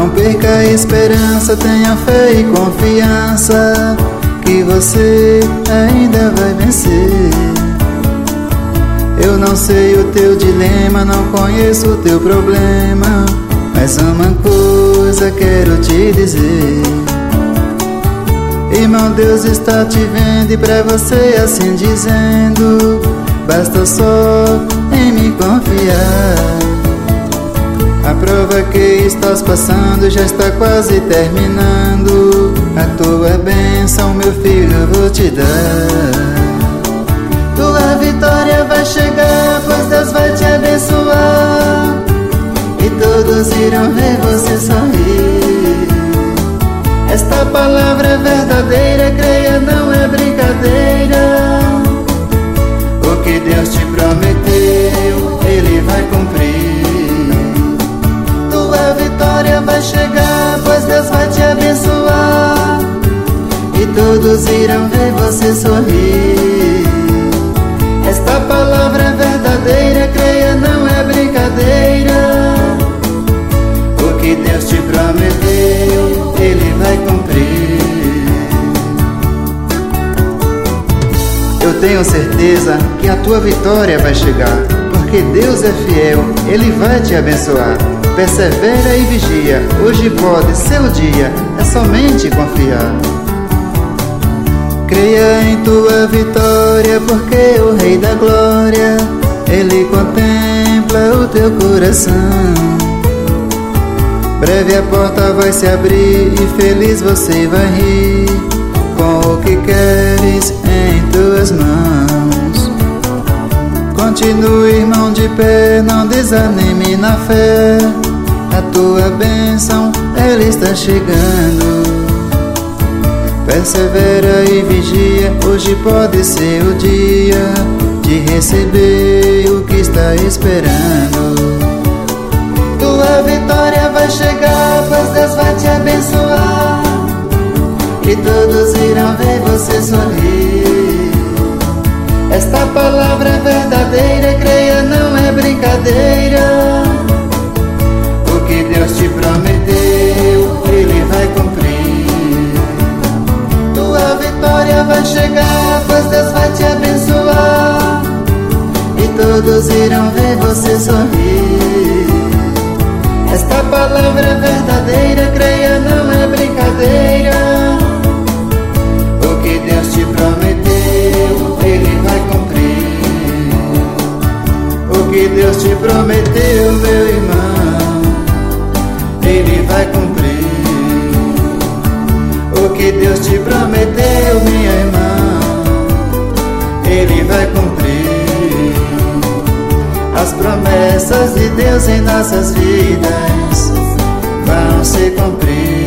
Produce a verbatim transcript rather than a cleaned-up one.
Não perca a esperança, tenha fé e confiança, que você ainda vai vencer. Eu não sei o teu dilema, não conheço o teu problema, mas uma coisa quero te dizer. Irmão, Deus está te vendo e pra você assim dizendo: basta só em me confiar. A prova que estás passando já está quase terminando. A tua bênção, meu filho, eu vou te dar. Tua vitória vai chegar, pois Deus vai te abençoar, e todos irão ver você sorrir. Esta palavra é verdadeira, creia, não é brincadeira. O que Deus te prometeu, Ele vai cumprir. Tua vitória vai chegar, pois Deus vai te abençoar, e todos irão ver você sorrir. Esta palavra é verdadeira, creia, não é brincadeira. O que Deus te prometeu, Ele vai cumprir. Eu tenho certeza que a tua vitória vai chegar, porque Deus é fiel, Ele vai te abençoar. Persevera e vigia, hoje pode ser o dia, é somente confiar. Creia em tua vitória, porque o Rei da Glória, Ele contempla o teu coração. Breve a porta vai se abrir e feliz você vai rir, com o que queres em tuas mãos. Continue, irmão, de pé, não desanime na fé. A tua bênção, ela está chegando. Persevera e vigia, hoje pode ser o dia de receber o que está esperando. Tua vitória vai chegar, pois Deus vai te abençoar, e todos irão ver você sorrir. Esta palavra é verdadeira, creia, não é brincadeira. O que Deus te prometeu, Ele vai cumprir. Tua vitória vai chegar, pois Deus vai te abençoar, e todos irão ver você sorrir. Esta palavra é verdadeira, creia, não é brincadeira. O que Deus te prometeu, Ele vai cumprir. O que Deus te prometeu, meu irmão, Ele vai cumprir. O que Deus te prometeu, minha irmã, Ele vai cumprir. As promessas de Deus em nossas vidas vão se cumprir.